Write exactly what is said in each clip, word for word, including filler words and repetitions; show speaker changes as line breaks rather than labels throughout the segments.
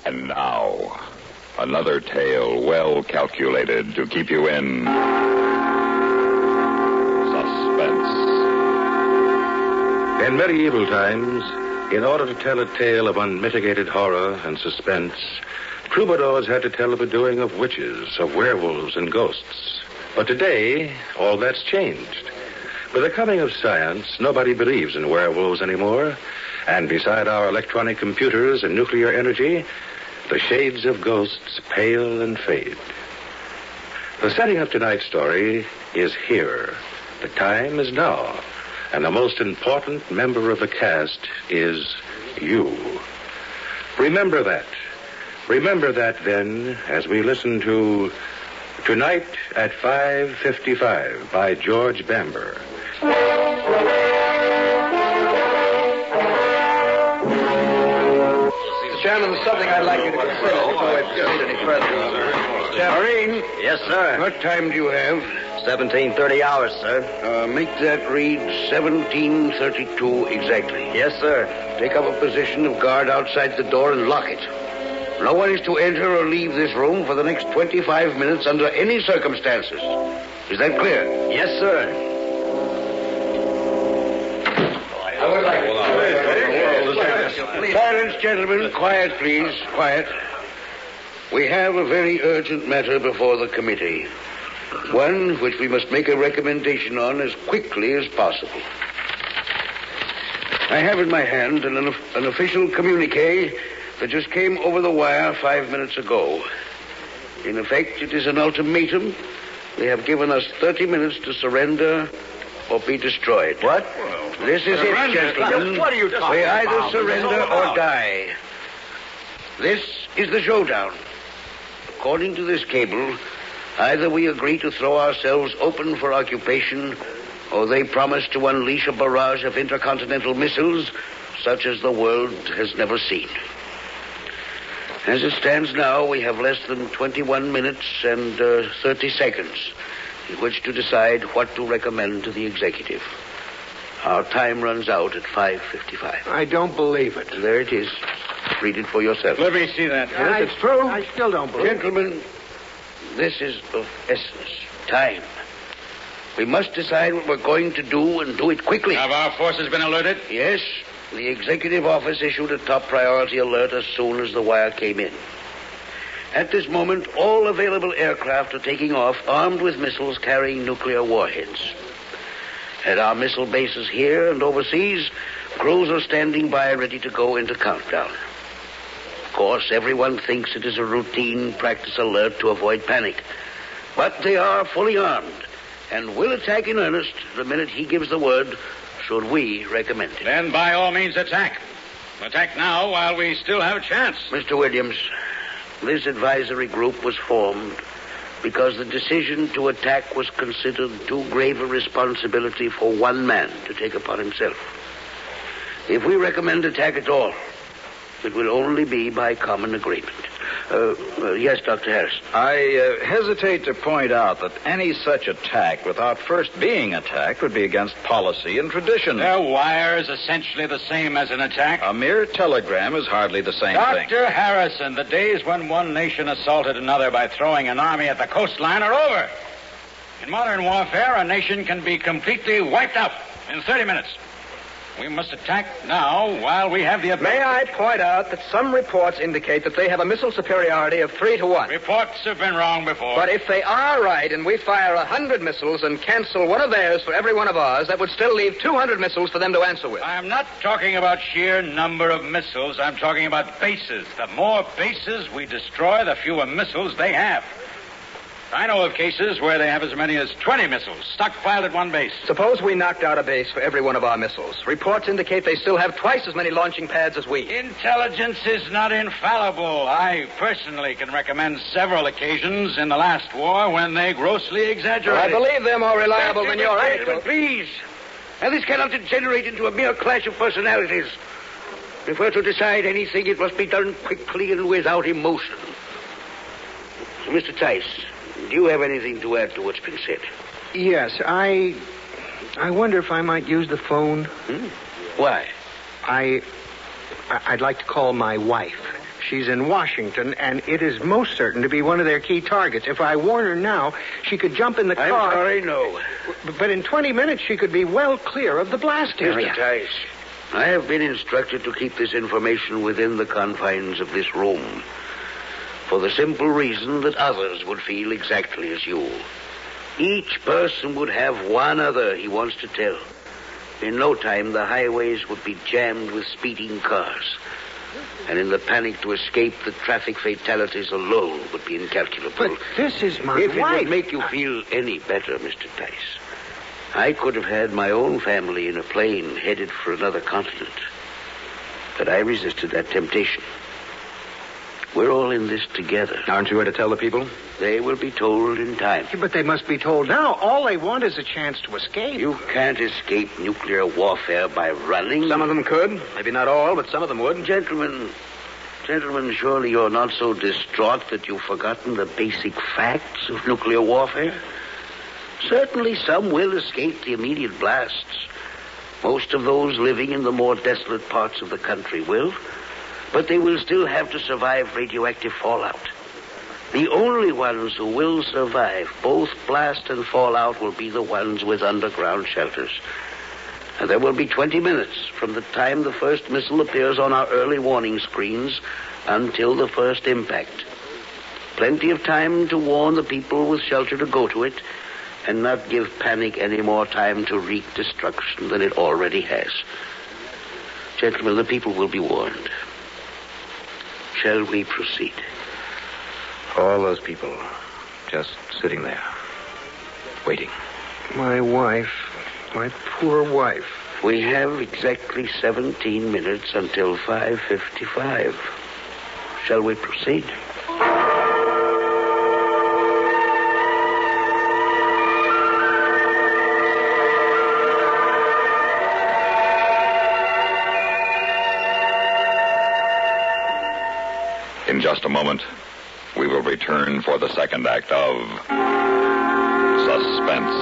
And now, another tale well calculated to keep you in suspense.
In medieval times, in order to tell a tale of unmitigated horror and suspense, troubadours had to tell of the doing of witches, of werewolves and ghosts. But today, all that's changed. With the coming of science, nobody believes in werewolves anymore. And beside our electronic computers and nuclear energy, the shades of ghosts pale and fade. The setting of tonight's story is here. The time is now. And the most important member of the cast is you. Remember that. Remember that, then, as we listen to Tonight at five fifty-five by George Bamber.
Chairman, there's something I'd like you to consider before we proceed any further.
Chairman?
Yes, sir.
What time do you have?
seventeen thirty hours, sir.
Uh, make that read seventeen thirty-two exactly.
Yes, sir.
Take up a position of guard outside the door and lock it. No one is to enter or leave this room for the next twenty-five minutes under any circumstances. Is that clear?
Yes, sir.
I would like to... Silence, gentlemen. Quiet, please. Quiet. We have a very urgent matter before the committee. One which we must make a recommendation on as quickly as possible. I have in my hand an, an official communique that just came over the wire five minutes ago. In effect, it is an ultimatum. They have given us thirty minutes to surrender or be destroyed.
What?
This is it, gentlemen.
What are you talking
We
about?
either surrender or die. This is the showdown. According to this cable, either we agree to throw ourselves open for occupation, or they promise to unleash a barrage of intercontinental missiles such as the world has never seen. As it stands now, we have less than twenty-one minutes and uh, thirty seconds in which to decide what to recommend to the executive. Our time runs out at five fifty-five.
I don't believe it.
There it is. Read it for yourself.
Let me see that.
Yes, it's true.
I still don't believe it.
Gentlemen, this is of essence. Time. We must decide what we're going to do and do it quickly.
Have our forces been alerted?
Yes. The executive office issued a top priority alert as soon as the wire came in. At this moment, all available aircraft are taking off armed with missiles carrying nuclear warheads. At our missile bases here and overseas, crews are standing by ready to go into countdown. Of course, everyone thinks it is a routine practice alert to avoid panic. But they are fully armed and will attack in earnest the minute he gives the word, should we recommend it.
Then by all means attack. Attack now while we still have a chance.
Mister Williams, this advisory group was formed because the decision to attack was considered too grave a responsibility for one man to take upon himself. If we recommend attack at all, it will only be by common agreement. Uh, uh, yes, Doctor Harris.
I uh, hesitate to point out that any such attack without first being attacked would be against policy and tradition.
Their wire is essentially the same as an attack.
A mere telegram is hardly the same
Doctor
thing.
Doctor Harrison, the days when one nation assaulted another by throwing an army at the coastline are over. In modern warfare, a nation can be completely wiped out in thirty minutes. We must attack now while we have the ability.
May I point out that some reports indicate that they have a missile superiority of three to one.
Reports have been wrong before.
But if they are right and we fire a hundred missiles and cancel one of theirs for every one of ours, that would still leave two hundred missiles for them to answer with.
I'm not talking about sheer number of missiles. I'm talking about bases. The more bases we destroy, the fewer missiles they have. I know of cases where they have as many as twenty missiles stockpiled at one base.
Suppose we knocked out a base for every one of our missiles. Reports indicate they still have twice as many launching pads as we.
Intelligence is not infallible. I personally can recommend several occasions in the last war when they grossly exaggerated.
Well, I believe they're more reliable than your
Gentlemen, please. Now, this cannot degenerate into a mere clash of personalities. If we're to decide anything, it must be done quickly and without emotion. So, Mister Tice, do you have anything to add to what's been said?
Yes, I... I wonder if I might use the phone.
Hmm? Why?
I... I'd like to call my wife. She's in Washington, and it is most certain to be one of their key targets. If I warn her now, she could jump in the
I'm
car.
sorry, no.
But in twenty minutes, she could be well clear of the blast area.
Mister Tice, I have been instructed to keep this information within the confines of this room, for the simple reason that others would feel exactly as you. Each person would have one other he wants to tell. In no time, the highways would be jammed with speeding cars. And in the panic to escape, the traffic fatalities alone would be incalculable.
But this is my
If
wife.
it would make you feel any better, Mister Tice, I could have had my own family in a plane headed for another continent. But I resisted that temptation. We're all in this together.
Aren't you going to tell the people?
They will be told in time.
But they must be told now. All they want is a chance to escape.
You can't escape nuclear warfare by running.
Some of them could. Maybe not all, but some of them would.
Gentlemen, gentlemen, surely you're not so distraught that you've forgotten the basic facts of nuclear warfare? Certainly some will escape the immediate blasts. Most of those living in the more desolate parts of the country will. But they will still have to survive radioactive fallout. The only ones who will survive both blast and fallout will be the ones with underground shelters. And there will be twenty minutes from the time the first missile appears on our early warning screens until the first impact. Plenty of time to warn the people with shelter to go to it and not give panic any more time to wreak destruction than it already has. Gentlemen, the people will be warned. Shall we proceed?
All those people just sitting there, waiting.
My wife. My poor wife.
We have exactly seventeen minutes until five fifty-five. Shall we proceed?
In just a moment, we will return for the second act of Suspense.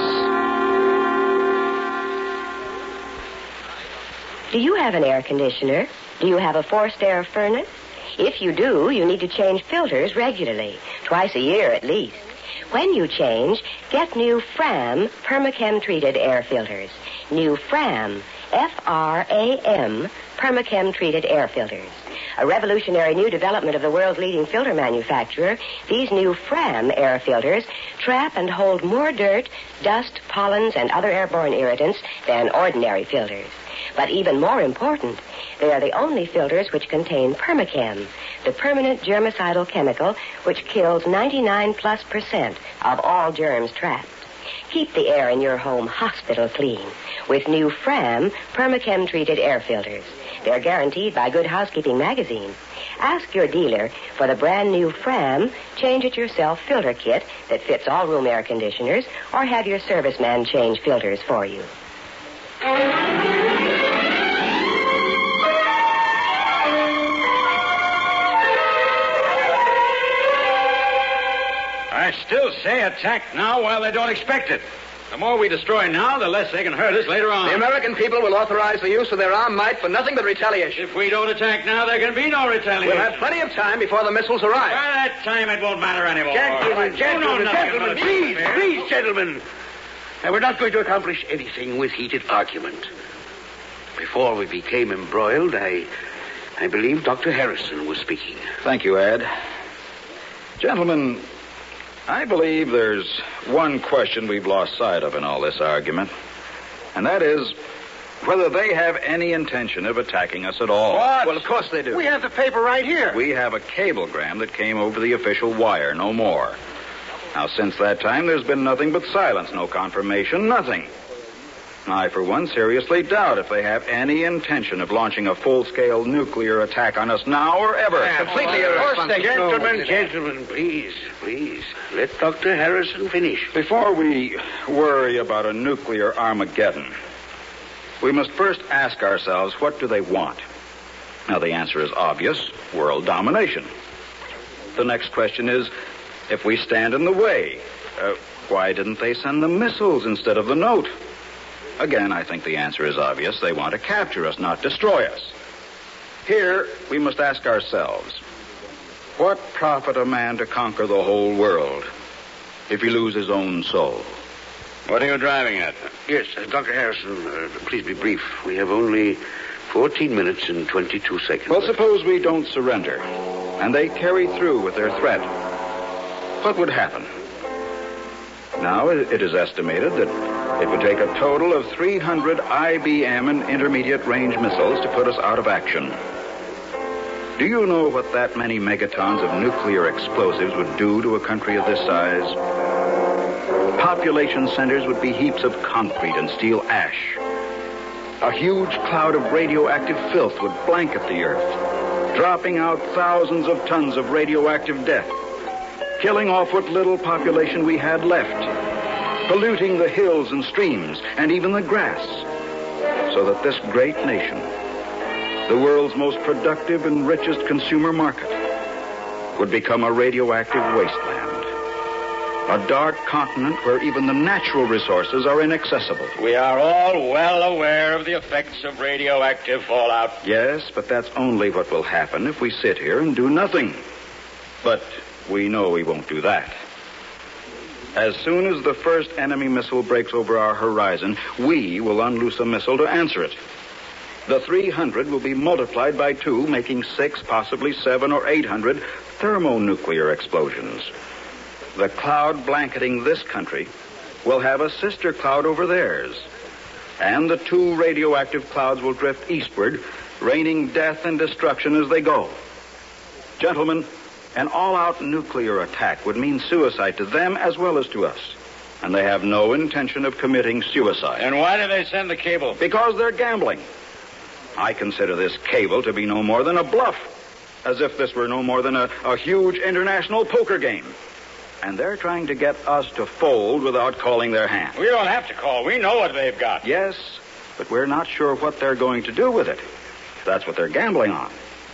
Do you have an air conditioner? Do you have a forced air furnace? If you do, you need to change filters regularly, twice a year at least. When you change, get new Fram Permachem-treated air filters. New Fram, F R A M, Permachem-treated air filters. A revolutionary new development of the world's leading filter manufacturer, these new Fram air filters trap and hold more dirt, dust, pollens, and other airborne irritants than ordinary filters. But even more important, they are the only filters which contain Permachem, the permanent germicidal chemical which kills ninety-nine plus percent of all germs trapped. Keep the air in your home hospital clean with new Fram Permachem-treated air filters. They're guaranteed by Good Housekeeping magazine. Ask your dealer for the brand new Fram change-it-yourself filter kit that fits all room air conditioners, or have your serviceman change filters for you.
I still say attack now while they don't expect it. The more we destroy now, the less they can hurt us later on.
The American people will authorize the use of their armed might for nothing but retaliation.
If we don't attack now, there can be no retaliation.
We'll have plenty of time before the missiles
By
arrive.
that time, it won't matter anymore.
Gentlemen,
You
gentlemen,
know nothing
gentlemen,
about
please,
warfare.
please, gentlemen. Now, we're not going to accomplish anything with heated argument. Before we became embroiled, I, I believe Doctor Harrison was speaking.
Thank you, Ed. Gentlemen, I believe there's one question we've lost sight of in all this argument, and that is whether they have any intention of attacking us at all.
What? Well, of course they do.
We have the paper right here.
We have a cablegram that came over the official wire, no more. Now, since that time, there's been nothing but silence, no confirmation, nothing. I, for one, seriously doubt if they have any intention of launching a full-scale nuclear attack on us now or ever.
Yeah, completely
Of course
irresponsible.
they
Gentlemen,
know.
gentlemen, please, please, let Doctor Harrison finish.
Before we worry about a nuclear Armageddon, we must first ask ourselves, what do they want? Now, the answer is obvious, world domination. The next question is, if we stand in the way, uh, why didn't they send the missiles instead of the note? Again, I think the answer is obvious. They want to capture us, not destroy us. Here, we must ask ourselves, what profit a man to conquer the whole world if he lose his own soul?
What are you driving at?
Yes, uh, Doctor Harrison, uh, please be brief. We have only fourteen minutes and twenty-two seconds.
Well, suppose we don't surrender, and they carry through with their threat. What would happen? Now, it is estimated that it would take a total of three hundred I B M and intermediate-range missiles to put us out of action. Do you know what that many megatons of nuclear explosives would do to a country of this size? Population centers would be heaps of concrete and steel ash. A huge cloud of radioactive filth would blanket the earth, dropping out thousands of tons of radioactive death, killing off what little population we had left, polluting the hills and streams and even the grass, so that this great nation, the world's most productive and richest consumer market, would become a radioactive wasteland. A dark continent where even the natural resources are inaccessible.
We are all well aware of the effects of radioactive fallout.
Yes, but that's only what will happen if we sit here and do nothing. But we know we won't do that. As soon as the first enemy missile breaks over our horizon, we will unloose a missile to answer it. The three hundred will be multiplied by two, making six, possibly seven or eight hundred thermonuclear explosions. The cloud blanketing this country will have a sister cloud over theirs. And the two radioactive clouds will drift eastward, raining death and destruction as they go. Gentlemen, an all-out nuclear attack would mean suicide to them as well as to us. And they have no intention of committing suicide.
And why do they send the cable?
Because they're gambling. I consider this cable to be no more than a bluff, as if this were no more than a, a huge international poker game. And they're trying to get us to fold without calling their hand.
We don't have to call. We know what they've got.
Yes, but we're not sure what they're going to do with it. That's what they're gambling on.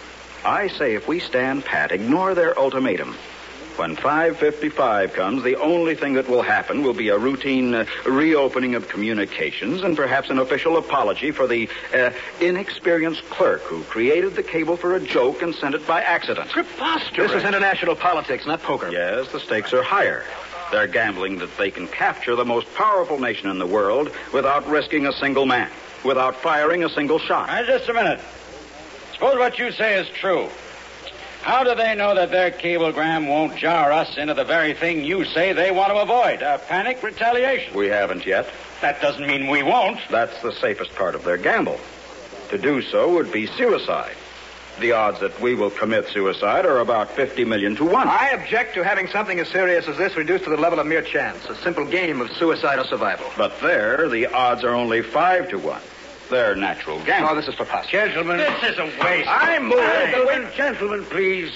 I say if we stand pat, ignore their ultimatum. When five fifty-five comes, the only thing that will happen will be a routine uh, reopening of communications and perhaps an official apology for the uh, inexperienced clerk who created the cable for a joke and sent it by accident.
Preposterous. This is international politics, not poker.
Yes, the stakes are higher. They're gambling that they can capture the most powerful nation in the world without risking a single man, without firing a single shot.
Now, just a minute. Suppose what you say is true. How do they know that their cablegram won't jar us into the very thing you say they want to avoid, a panic retaliation?
We haven't yet.
That doesn't mean we won't.
That's the safest part of their gamble. To do so would be suicide. The odds that we will commit suicide are about fifty million to one.
I object to having something as serious as this reduced to the level of mere chance, a simple game of suicide or survival.
But there, the odds are only five to one. They're natural gamble.
Oh, this is preposterous.
Gentlemen.
This is a waste.
I'm moving.
Gentlemen, gentlemen, please.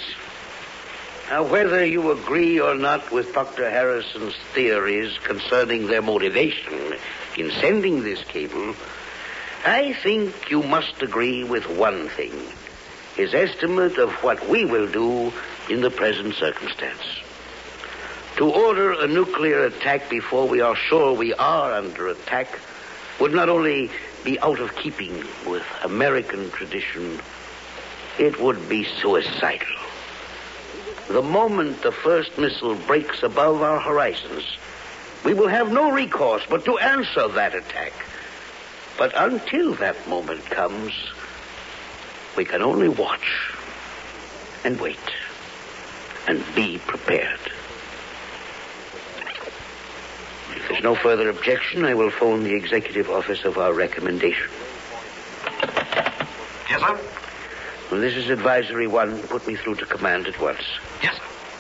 Now, whether you agree or not with Doctor Harrison's theories concerning their motivation in sending this cable, I think you must agree with one thing. His estimate of what we will do in the present circumstance. To order a nuclear attack before we are sure we are under attack would not only be out of keeping with American tradition, it would be suicidal. The moment the first missile breaks above our horizons, we will have no recourse but to answer that attack. But until that moment comes, we can only watch and wait and be prepared. If there's no further objection, I will phone the executive office of our recommendation.
Yes, sir?
Well, this is advisory one. Put me through to command at once.
Yes, sir.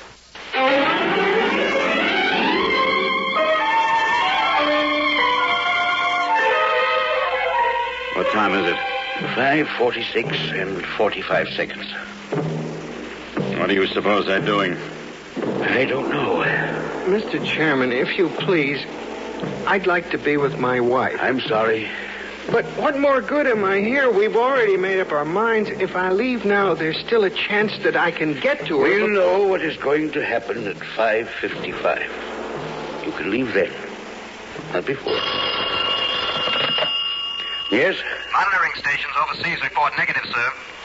What time is it?
five forty-six and forty-five seconds.
What do you suppose they're doing?
I don't know.
Mister Chairman, if you please, I'd like to be with my wife.
I'm sorry.
But what more good am I here? We've already made up our minds. If I leave now, there's still a chance that I can get to her.
We'll know what is going to happen at five fifty-five. You can leave then. Not before. Yes?
Monitoring stations overseas report negative, sir.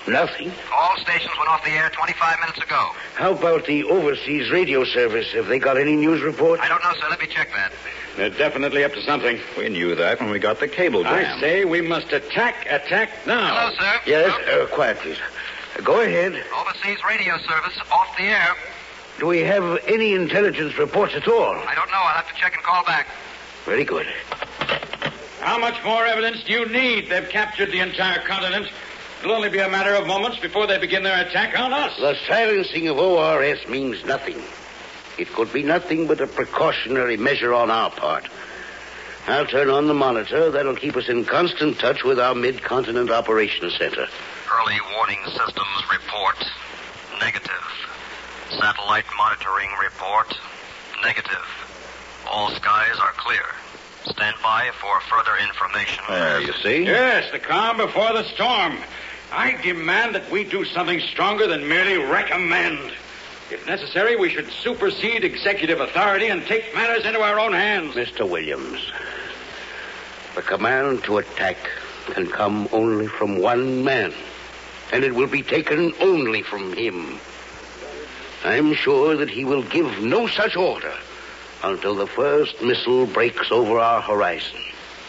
Nothing.
All stations went off the air twenty-five minutes ago.
How about the overseas radio service? Have they got any news report?
I don't know, sir. Let me check that.
They're definitely up to something.
We knew that when we got the cable jam.
I say we must attack, attack now.
Hello, sir.
Yes,
Hello?
uh, quiet, please. Uh, go ahead.
Overseas radio service off the air.
Do we have any intelligence reports at all?
I don't know. I'll have to check and call back.
Very good.
How much more evidence do you need? They've captured the entire continent. It'll only be a matter of moments before they begin their attack on us.
The silencing of O R S means nothing. It could be nothing but a precautionary measure on our part. I'll turn on the monitor. That'll keep us in constant touch with our Mid-Continent Operations Center.
Early warning systems report negative. Satellite monitoring report negative. All skies are clear. Stand by for further information.
There, you see?
Yes, the calm before the storm. I demand that we do something stronger than merely recommend. If necessary, we should supersede executive authority and take matters into our own hands.
Mister Williams, the command to attack can come only from one man, and it will be taken only from him. I'm sure that he will give no such order until the first missile breaks over our horizon.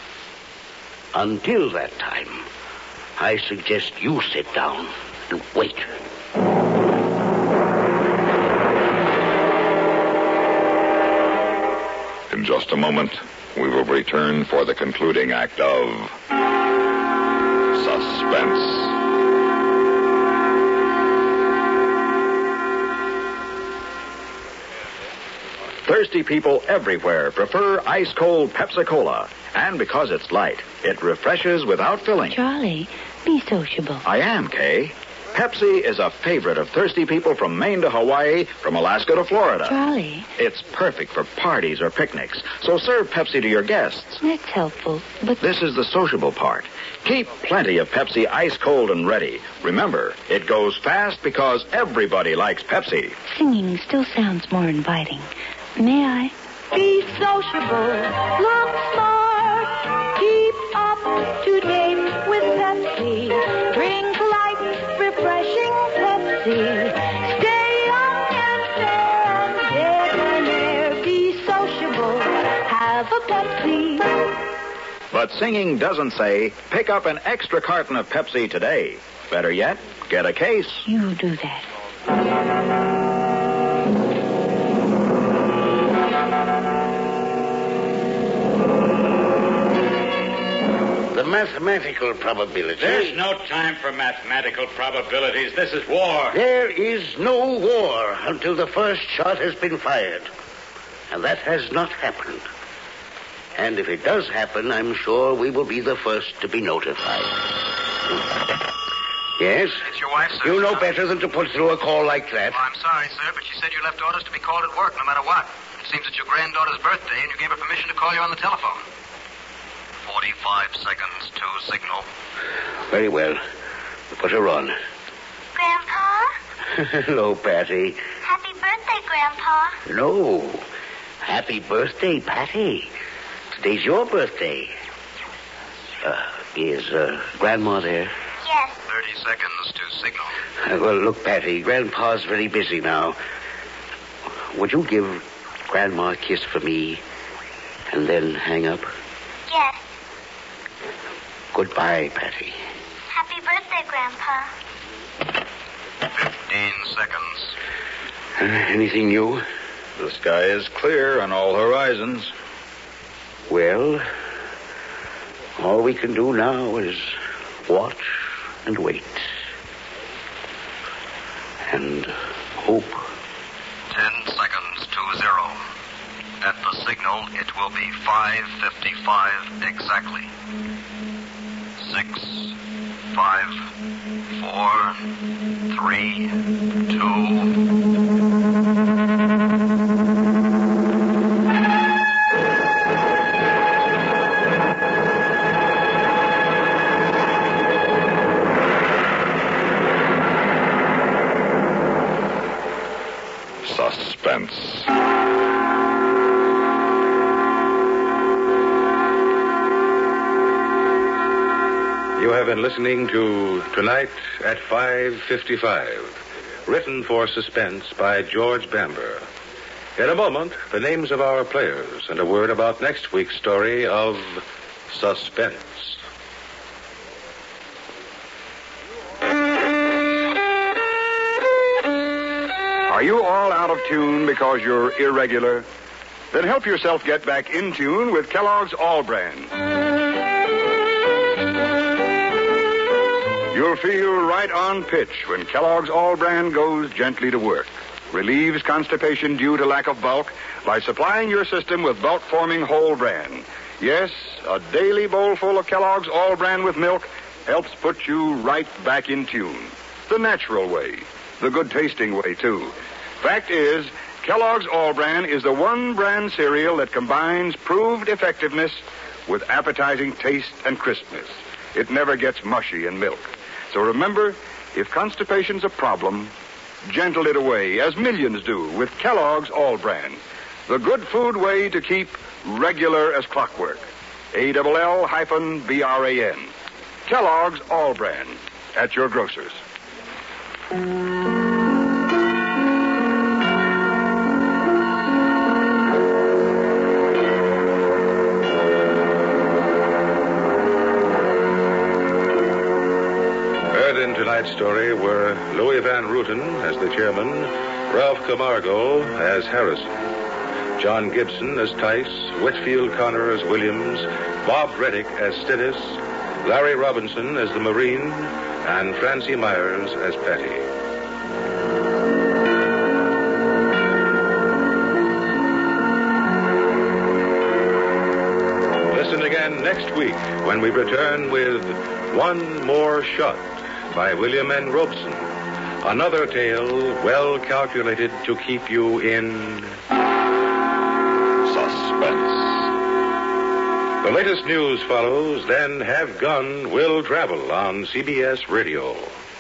Until that time, I suggest you sit down and wait.
In just a moment, we will return for the concluding act of Suspense.
Thirsty people everywhere prefer ice-cold Pepsi-Cola. And because it's light, it refreshes without filling.
Charlie, be sociable.
I am, Kay. Pepsi is a favorite of thirsty people from Maine to Hawaii, from Alaska to Florida.
Charlie.
It's perfect for parties or picnics, so serve Pepsi to your guests.
That's helpful, but...
This is the sociable part. Keep plenty of Pepsi ice-cold and ready. Remember, it goes fast because everybody likes Pepsi.
Singing still sounds more inviting. May I?
Be sociable, look smart, keep up to date with Pepsi. Drink light, refreshing Pepsi. Stay young and fair and debonair. Be sociable, have a Pepsi.
But singing doesn't say, pick up an extra carton of Pepsi today. Better yet, get a case.
You do that.
The mathematical probability...
There's no time for mathematical probabilities. This is war.
There is no war until the first shot has been fired. And that has not happened. And if it does happen, I'm sure we will be the first to be notified. Yes?
It's your wife, sir.
You know better than to put through a call like that.
Oh, I'm sorry, sir, but she said you left orders to be called at work no matter what. It seems it's your granddaughter's birthday, and you gave her permission to call you on the telephone.
Forty-five seconds to signal.
Very well. Put her on.
Grandpa?
Hello, Patty.
Happy birthday, Grandpa.
No. Happy birthday, Patty. Today's your birthday. Uh, is uh, Grandma there?
Yes.
Thirty seconds to signal.
Uh, well, look, Patty, Grandpa's very busy now. Would you give Grandma a kiss for me and then hang up?
Yes.
Goodbye, Patty.
Happy birthday, Grandpa.
Fifteen seconds.
Uh, anything new?
The sky is clear on all horizons.
Well, all we can do now is watch and wait. And hope.
Ten seconds to zero. At the signal, it will be five fifty-five exactly. Six, five, four, three, two...
Suspense.
You have been listening to Tonight at five fifty-five, written for Suspense by George Bamber. In a moment, the names of our players and a word about next week's story of Suspense.
Are you all out of tune because you're irregular? Then help yourself get back in tune with Kellogg's All-Bran. You'll feel right on pitch when Kellogg's All-Bran goes gently to work. Relieves constipation due to lack of bulk by supplying your system with bulk-forming whole bran. Yes, a daily bowl full of Kellogg's All-Bran with milk helps put you right back in tune. The natural way. The good-tasting way, too. Fact is, Kellogg's All-Bran is the one brand cereal that combines proved effectiveness with appetizing taste and crispness. It never gets mushy in milk. So remember, if constipation's a problem, gentle it away, as millions do, with Kellogg's All-Bran. The good food way to keep regular as clockwork. A L L hyphen B R A N. Kellogg's All-Bran. At your grocer's.
Tonight's story were Louis Van Rooten as the chairman, Ralph Camargo as Harrison, John Gibson as Tice, Whitfield Connor as Williams, Bob Reddick as Stennis, Larry Robinson as the Marine, and Francie Myers as Patty. Listen again next week when we return with One More Shot by William N. Robeson. Another tale well calculated to keep you in suspense. The latest news follows, then Have Gun Will Travel on C B S Radio.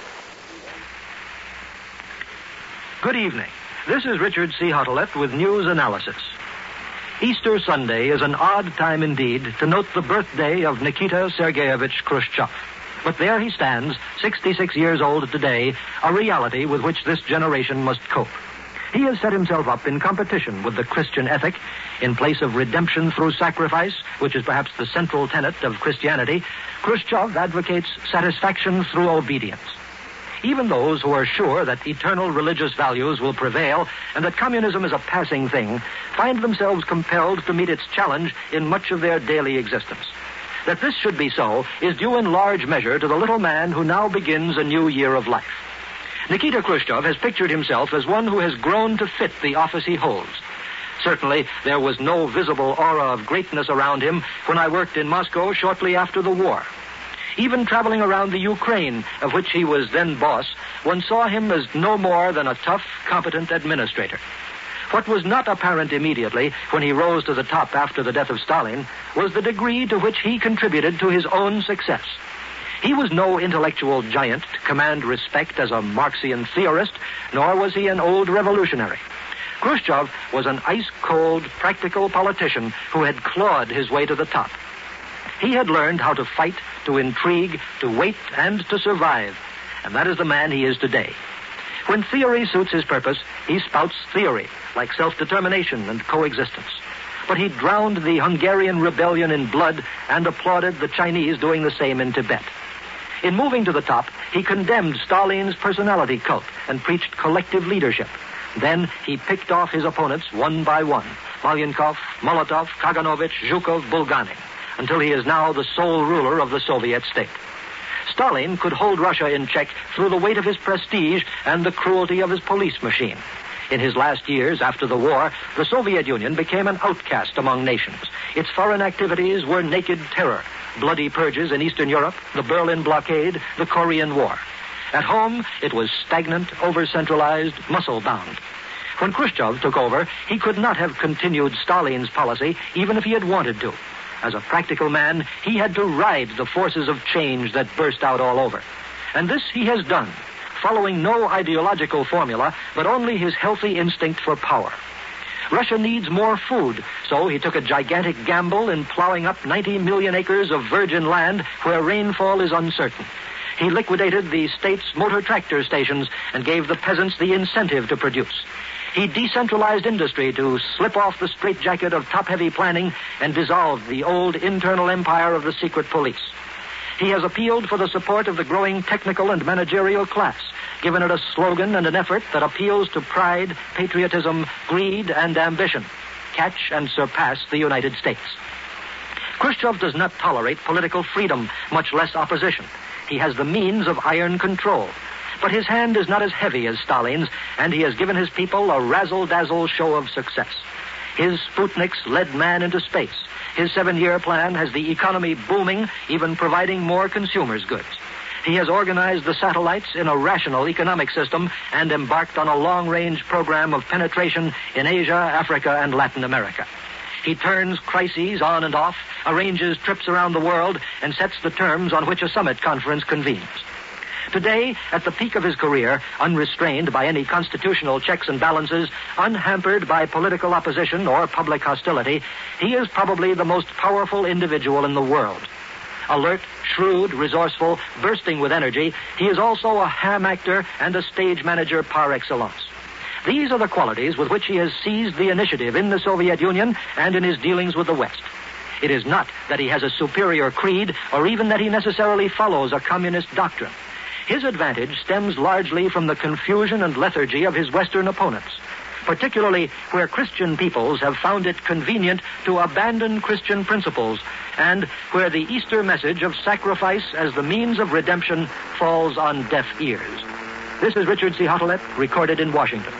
Good evening. This is Richard C. Huttelet with news analysis. Easter Sunday is an odd time indeed to note the birthday of Nikita Sergeyevich Khrushchev. But there he stands, sixty-six years old today, a reality with which this generation must cope. He has set himself up in competition with the Christian ethic. In place of redemption through sacrifice, which is perhaps the central tenet of Christianity, Khrushchev advocates satisfaction through obedience. Even those who are sure that eternal religious values will prevail and that communism is a passing thing find themselves compelled to meet its challenge in much of their daily existence. That this should be so is due in large measure to the little man who now begins a new year of life. Nikita Khrushchev has pictured himself as one who has grown to fit the office he holds. Certainly, there was no visible aura of greatness around him when I worked in Moscow shortly after the war. Even traveling around the Ukraine, of which he was then boss, one saw him as no more than a tough, competent administrator. What was not apparent immediately when he rose to the top after the death of Stalin was the degree to which he contributed to his own success. He was no intellectual giant to command respect as a Marxian theorist, nor was he an old revolutionary. Khrushchev was an ice-cold, practical politician who had clawed his way to the top. He had learned how to fight, to intrigue, to wait, and to survive, and that is the man he is today. When theory suits his purpose, he spouts theory, like self-determination and coexistence. But he drowned the Hungarian rebellion in blood and applauded the Chinese doing the same in Tibet. In moving to the top, he condemned Stalin's personality cult and preached collective leadership. Then he picked off his opponents one by one, Malenkov, Molotov, Kaganovich, Zhukov, Bulganin, until he is now the sole ruler of the Soviet state. Stalin could hold Russia in check through the weight of his prestige and the cruelty of his police machine. In his last years after the war, the Soviet Union became an outcast among nations. Its foreign activities were naked terror, bloody purges in Eastern Europe, the Berlin blockade, the Korean War. At home, it was stagnant, over-centralized, muscle-bound. When Khrushchev took over, he could not have continued Stalin's policy even if he had wanted to. As a practical man, he had to ride the forces of change that burst out all over. And this he has done, following no ideological formula, but only his healthy instinct for power. Russia needs more food, so he took a gigantic gamble in plowing up ninety million acres of virgin land where rainfall is uncertain. He liquidated the state's motor tractor stations and gave the peasants the incentive to produce. He decentralized industry to slip off the straitjacket of top-heavy planning and dissolved the old internal empire of the secret police. He has appealed for the support of the growing technical and managerial class, given it a slogan and an effort that appeals to pride, patriotism, greed, and ambition. Catch and surpass the United States. Khrushchev does not tolerate political freedom, much less opposition. He has the means of iron control. But his hand is not as heavy as Stalin's, and he has given his people a razzle-dazzle show of success. His Sputniks led man into space. His seven-year plan has the economy booming, even providing more consumers' goods. He has organized the satellites in a rational economic system and embarked on a long-range program of penetration in Asia, Africa, and Latin America. He turns crises on and off, arranges trips around the world, and sets the terms on which a summit conference convenes. Today, at the peak of his career, unrestrained by any constitutional checks and balances, unhampered by political opposition or public hostility, he is probably the most powerful individual in the world. Alert, shrewd, resourceful, bursting with energy, he is also a ham actor and a stage manager par excellence. These are the qualities with which he has seized the initiative in the Soviet Union and in his dealings with the West. It is not that he has a superior creed or even that he necessarily follows a communist doctrine. His advantage stems largely from the confusion and lethargy of his Western opponents, particularly where Christian peoples have found it convenient to abandon Christian principles and where the Easter message of sacrifice as the means of redemption falls on deaf ears. This is Richard C. Hottelet, recorded in Washington.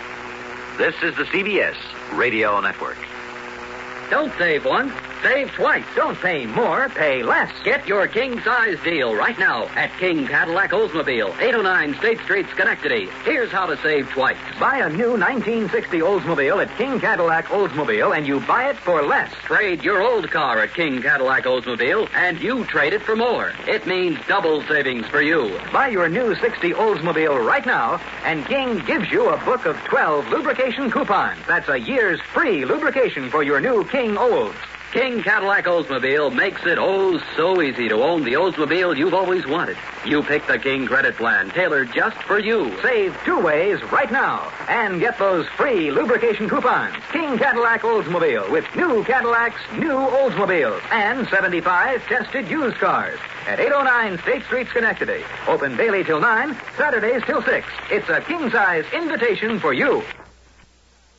This is the C B S Radio Network.
Don't save once, save twice. Don't pay more, pay less. Get your king-size deal right now at King Cadillac Oldsmobile, eight oh nine State Street, Schenectady. Here's how to save twice. Buy a new nineteen sixty Oldsmobile at King Cadillac Oldsmobile, and you buy it for less. Trade your old car at King Cadillac Oldsmobile, and you trade it for more. It means double savings for you. Buy your new sixty Oldsmobile right now, and King gives you a book of twelve lubrication coupons. That's a year's free lubrication for your new King Olds. King Cadillac Oldsmobile makes it oh so easy to own the Oldsmobile you've always wanted. You pick the King credit plan tailored just for you. Save two ways right now and get those free lubrication coupons. King Cadillac Oldsmobile with new Cadillacs, new Oldsmobiles, and seventy-five tested used cars at eight oh nine State Street, Schenectady. Open daily till nine, Saturdays till six. It's a king-size invitation for you.